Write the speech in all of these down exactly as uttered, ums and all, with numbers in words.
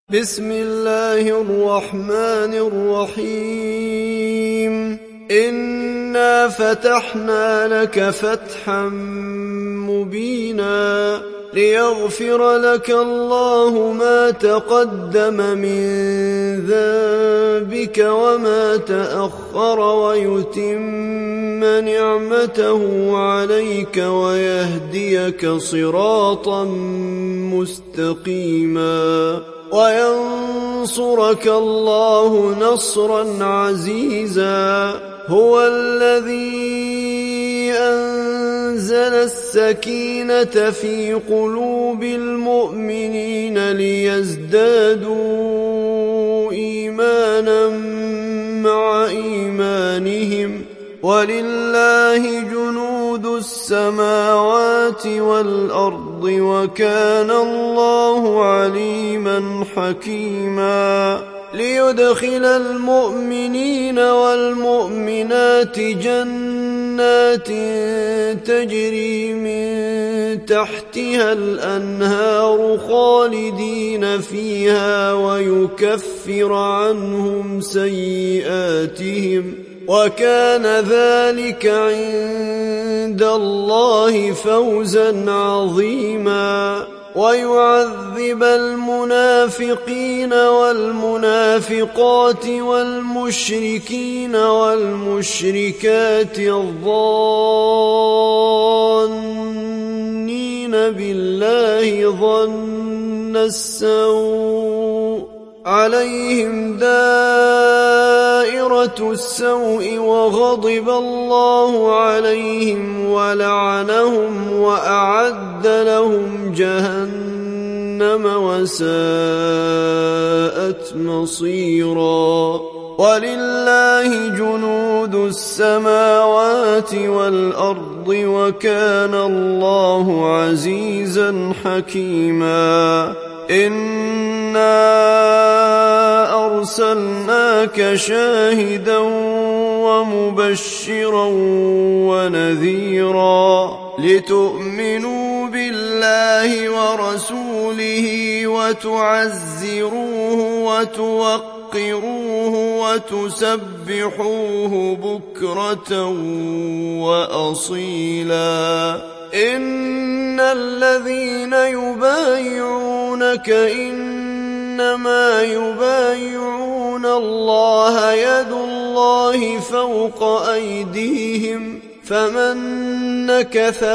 بسم الله الرحمن الرحيم إنا فتحنا لك فتحا مبينا ليغفر لك الله ما تقدم من ذنبك وما تأخر ويتم نعمته عليك ويهديك صراطا مستقيما وينصرك الله نصرا عزيزا هو الذي أنزل السكينة في قلوب المؤمنين ليزدادوا إيمانا مع إيمانهم ولله جنود السماوات والأرض وكان الله عليما حكيما ليدخل المؤمنين والمؤمنات جنات تجري من تحتها الأنهار خالدين فيها ويكفر عنهم سيئاتهم وكان ذلك عند الله فوزا عظيما ويعذب المنافقين والمنافقات والمشركين والمشركات الظانين بالله ظن السوء عليهم دائرة السوء وغضب الله عليهم ولعنهم وأعد لهم جهنم وساءت مصيرا ولله جنود السماوات والأرض وكان الله عزيزا حكيما إنا أرسلناك شاهدا ومبشرا ونذيرا لتؤمنوا بالله ورسوله وتعزروه وتوقروه وتسبحوه بكرة وأصيلا إن الذين يبايعونك إنما يبايعون الله يد الله فوق أيديهم فمن نكث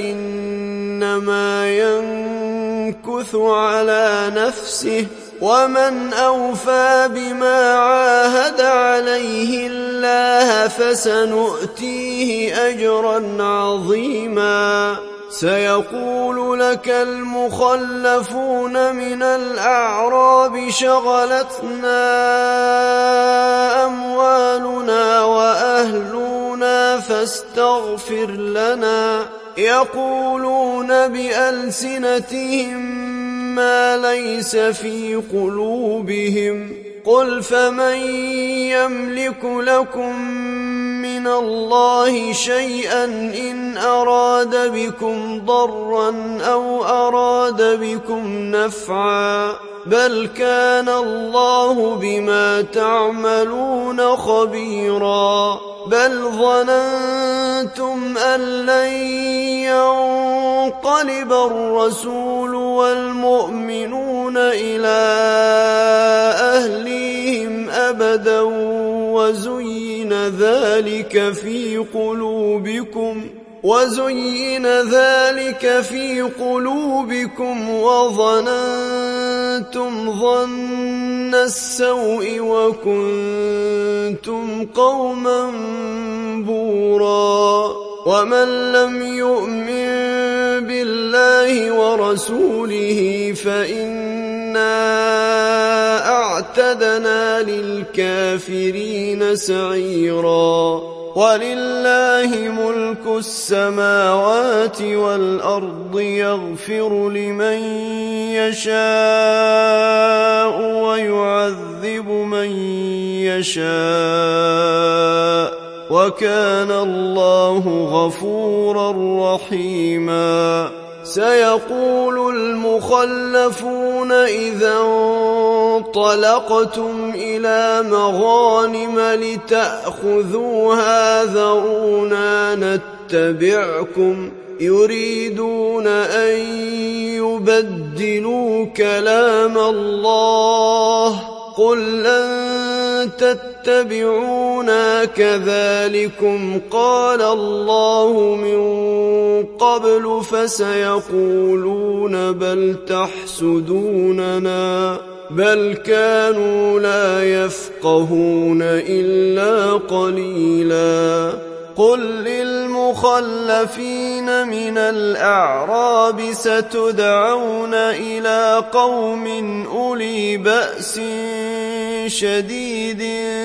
فإنما ينكث على نفسه ومن أوفى بما عاهد عليه الله فسنؤتيه أجرا عظيما سيقول لك المخلفون من الأعراب شغلتنا أموالنا وأهلنا فاستغفر لنا يقولون بألسنتهم ما ليس في قلوبهم قل فمن يملك لكم من الله شيئا إن أراد بكم ضرا أو أراد بكم نفعا بل كان الله بما تعملون خبيرا بل ظننتم أن لن ينقلب الرسول والمؤمنون إلى أهليهم أبدا وزين ذلك في قلوبكم وزين ذلك في قلوبكم وظننتم ظن السوء وكنتم قوما بورا ومن لم يؤمن بالله ورسوله فإنا أعتدنا للكافرين سعيرا ولله ملك السماوات والأرض يغفر لمن يشاء ويعذب من يشاء وكان الله غفورا رحيما سيقول المخلفون إذا انطلقتم إلى مغانم لتأخذوها ذرونا نتبعكم يريدون أن يبدلوا كلام الله قل لن تتبعونا كذلكم قال الله من قبل فسيقولون بل تحسدوننا بل كانوا لا يفقهون إلا قليلا قل للمخلفين من الأعراب ستدعون إلى قوم أولي بأس شديد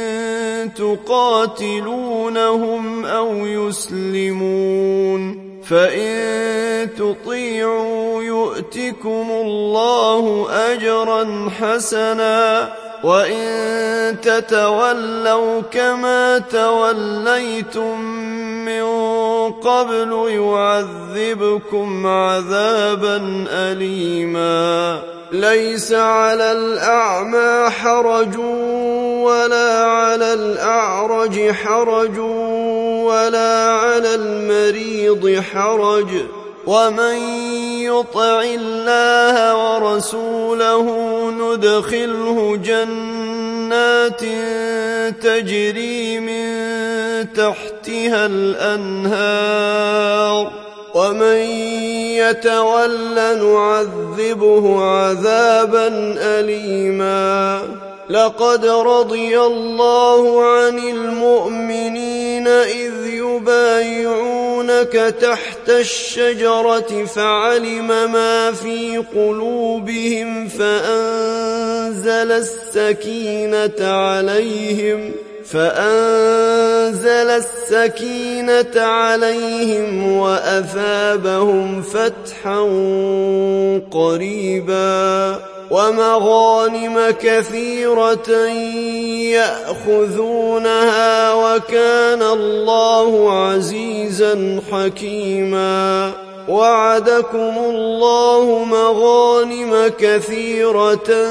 تقاتلونهم أو يسلمون فإن تطيعوا يؤتكم الله أجرا حسنا وإن تتولوا كما توليتم من قبل يعذبكم عذابا أليما ليس على الأعمى حرج ولا على الأعرج حرج ولا على المريض حرج ومن يطع الله ورسوله ندخله جنات تجري من تحتها الأنهار ومن يتول نعذبه عذابا أليما لقد رضي الله عن المؤمنين إذ يبايعونك تحت الشجرة فعلم ما في قلوبهم فأنزل السكينة عليهم فأنزل السكينة عليهم وأثابهم فتحا قريبا ومغانم كثيرة يأخذونها وكان الله عزيزا حكيما وعدكم الله مغانم كثيرة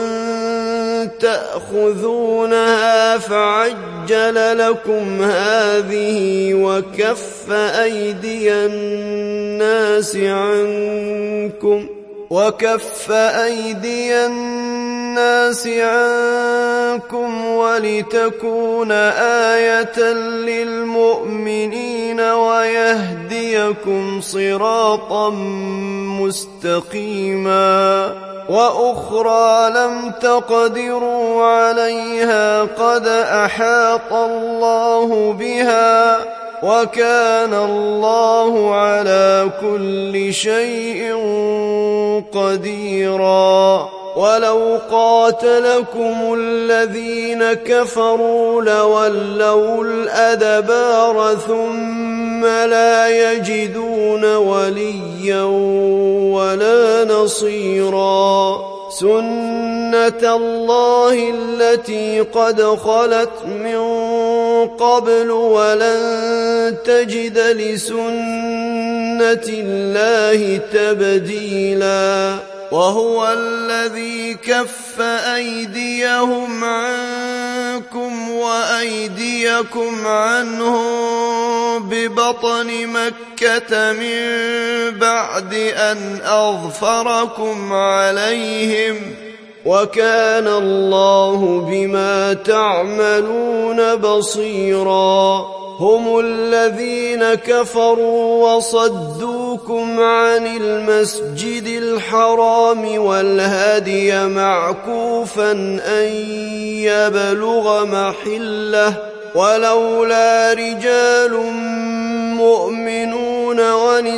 تأخذونها فعجل لكم هذه وكف أيدي الناس عنكم وكف أيدي الناس عنكم ولتكون آية للمؤمنين ويهديكم صراطا مستقيما وأخرى لم تقدروا عليها قد أحاط الله بها وكان الله على كل شيء قديرا ولو قاتلكم الذين كفروا لولوا الأدبار ثم لا يجدون وليا ولا نصيرا سنة الله التي قد خلت من قبل ولن تجد لسنة الله تبديلا وهو الذي كف أيديهم عنكم وأيديكم عنهم ببطن مكة من بعد أن أظفركم عليهم وكان الله بما تعملون بصيرا هم الذين كفروا وصدوكم عن المسجد الحرام والهدي معكوفا أن يبلغ محله ولولا رجال مؤمنون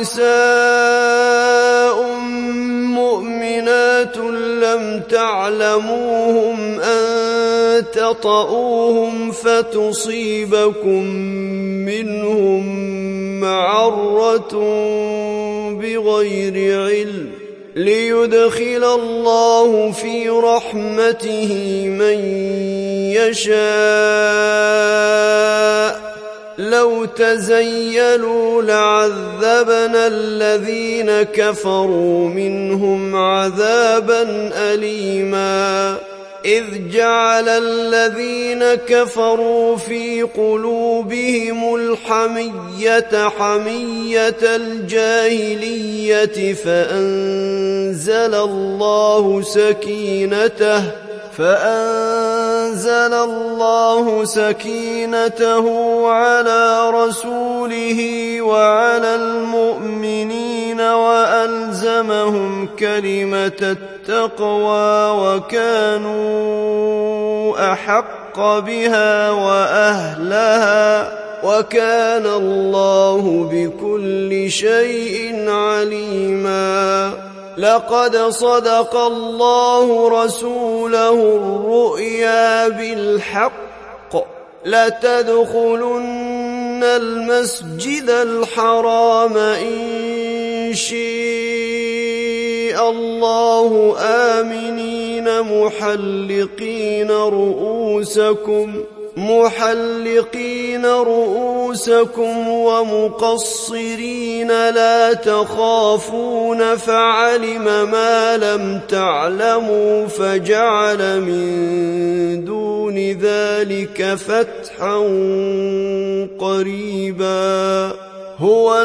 ونساء مؤمنات لم تعلموهم أن تطؤوهم فتصيبكم منهم معرة بغير علم ليدخل الله في رحمته من يشاء لو تزيلوا لعذبنا الذين كفروا منهم عذابا أليما إذ جعل الذين كفروا في قلوبهم الحمية حمية الجاهلية فأنزل الله سكينته فأنزل الله سكينته على رسوله وعلى المؤمنين وألزمهم كلمة التقوى وكانوا أحق بها وأهلها وكان الله بكل شيء عليما. لقد صدق الله رسوله الرؤيا بالحق لتدخلن المسجد الحرام إن شاء الله آمنين محلقين رؤوسكم محلقين رؤوسكم ومقصرين لا تخافون فعلم ما لم تعلموا فجعل من دون ذلك فتحا قريبا. هو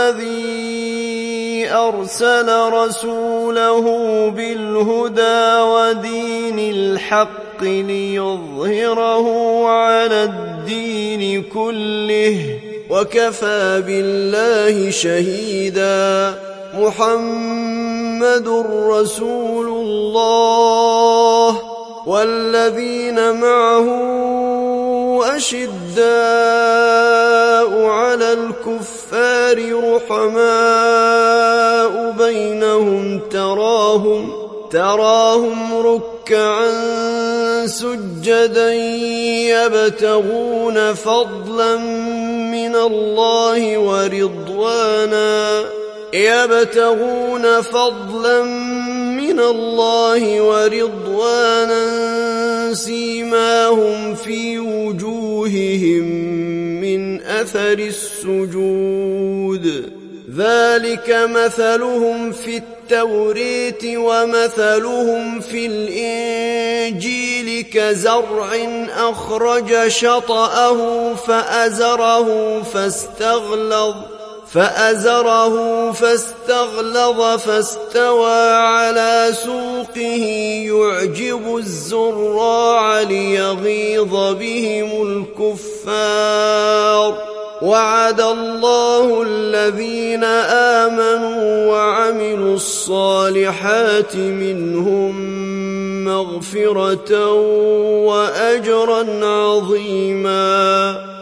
الذي أرسل رسوله بالهدى ودين الحق ليظهره على الدين كله وكفى بالله شهيدا. محمد رسول الله والذين معه أشداء على الكفار رحماء بينهم تراهم تراهم ركعا سجدا يبتغون فضلا من الله ورضوانا يبتغون فضلا من الله ورضوانا سيماهم في وجوههم من أثر السجود ذلك مثلهم في التوريت ومثلهم في الإنجيل كزرع أخرج شطأه فأزره فاستغلظ فأزره فاستغلظ فاستوى على سوقه يعجب الزراع ليغيظ بهم الكفار. وعد الله الذين آمنوا وعملوا الصالحات منهم مغفرة وأجرا عظيما.